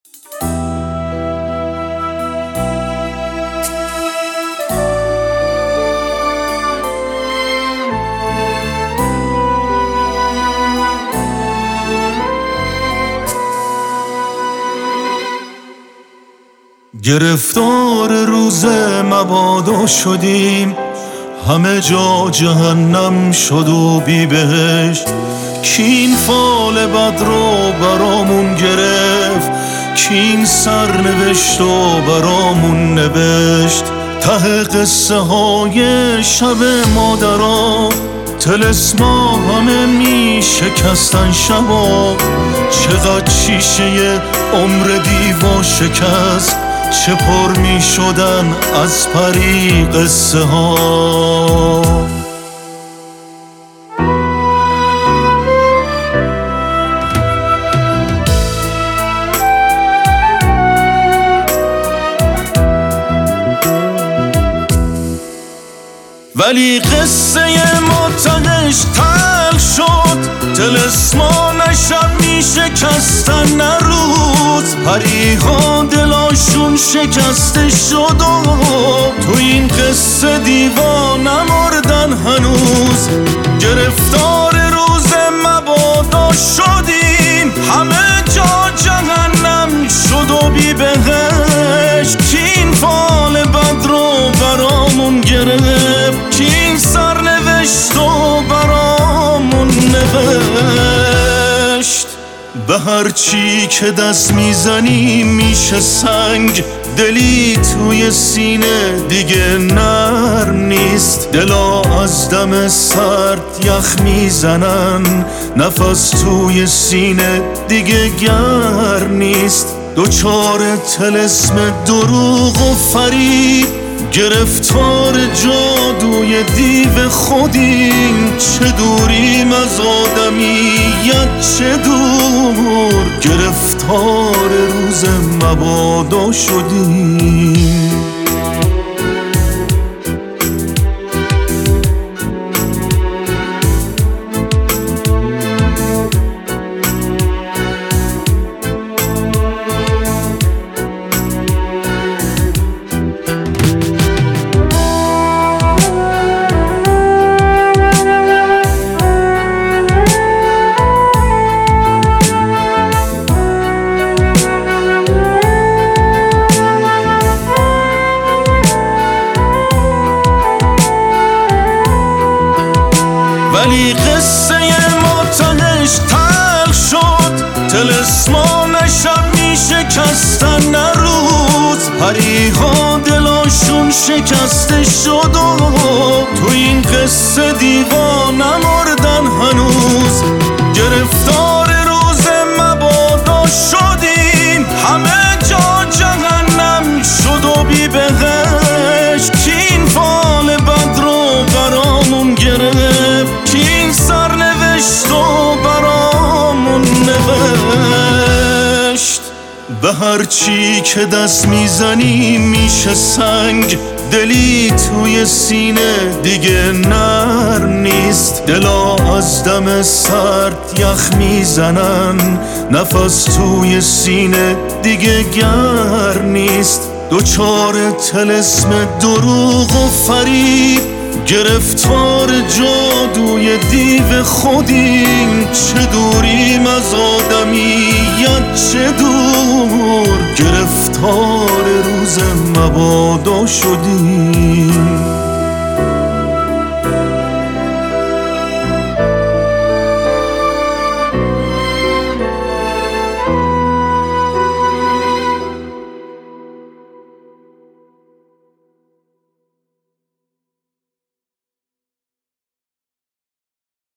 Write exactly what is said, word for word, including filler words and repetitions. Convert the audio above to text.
گرفتار روز مبادا شدیم، همه جا جهنم شد و بی بهشت. کین فال بد رو برامون گرفت، کین سرنوشت و برامون نوشت. ته قصه های شب مادرها طلسما همه می شکستن شبا. چقدر شیشه عمر دیوا شکست، چه پر می شدن از پری قصه ها. ولی قصه ما تنش تل شد، طلسما نه شب می شکستن نه روز. پریها دلاشون شکسته شد و تو این قصه دیوانه مردن هنوز. گرفتار روز مبادا شدیم، همه جا جهنم شد و بی بهشت. کین فال بد رو برامون گرفت، کین سرنوشت و برامون نوشت. به هر چی که دست میزنی میشه سنگ، دلی توی سینه دیگه نرم نیست. دلا از دم سرد یخ میزنن، نفس توی سینه دیگه گرم نیست. دوچار طلسم دروغ و فریب، گرفتار جادوی دیو خودیم. چه دوریم از آدمیت چه دور، گرفتار روز مبادا شدیم. ولی قصه ما تنش تل شد، طلسما نه شب می شکستن نه روز. پریها دلاشون شکسته شد و تو این قصه دیوانه مردن هنوز. گرفتار روز مبادا شدیم، همه جا جهنم شد و بی بهشت. کین فال بد رو برامون گرفت، کین سرنوشت و برامون نوشت. به هر چی که دست میزنی میشه سنگ، دلی توی سینه دیگه نرم نیست. دلا از دم سرد یخ میزنن، نفس توی سینه دیگه گرم نیست. دوچار طلسم دروغ و فریب، گرفتار جادوی دیو خودیم. چه دوریم از آدمیت چه دور، گرفتار روز مبادا شدیم.